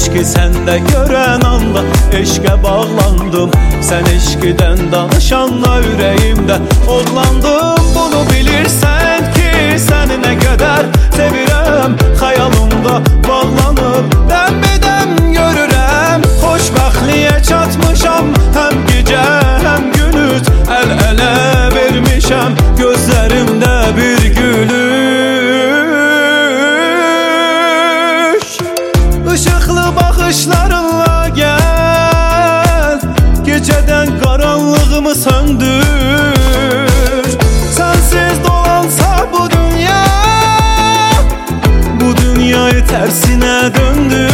eşki sende gören anda eşke bağlandım. Sen eşkiden danışanla yüreğimde oğlandım. Bunu bilirsen ki seni ne kadar sevirem. Hayalımda bağlanıp dem görürem. Xoşbəxtliyə çatmışam, hem gece hem gündüz el ele vermişem. Gözlerimde bir gülüş. Işıklı bakışlarınla gel, geceden karanlığımı söndür. Sensiz dolansa bu dünya, bu dünyayı tersine döndür.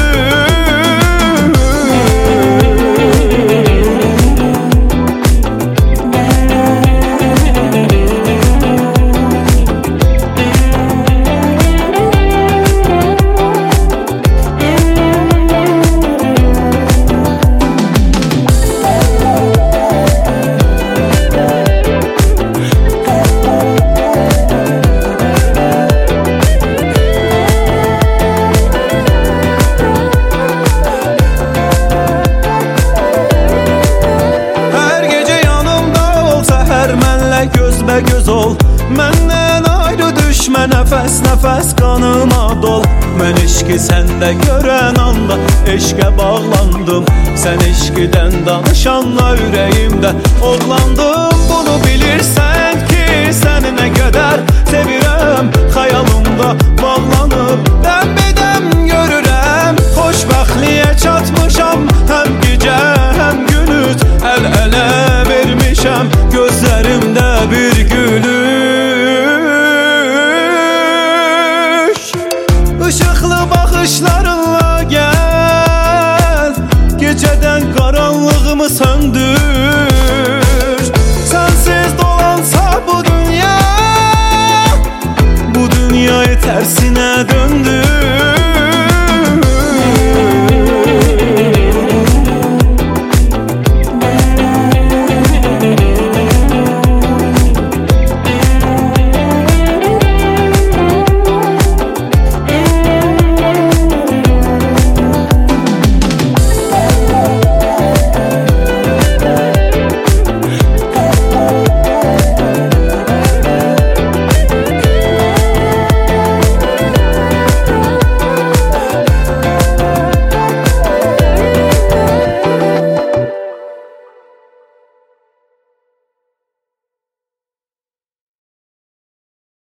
Göz ol, məndən ayrı düşmə, nəfəs nəfəs qanıma dol. Mən eşki səndə görən anda eşqə bağlandım. Sən eşqidən danışanla ürəyimdə oğlandım. Bunu bilirsən ki səni nə qədər sevirəm. Xəyalımda bağlanıb dem görürəm. Xoşbəxtliyə çatmışam, həm gecə həm gündüz el ele vermişəm. Gözlərimdə bir gülüş. Işıklı bakışlarınla gel, geceden karanlığımı söndür. Sensiz dolansa bu dünya, bu dünyayı tersine döndür.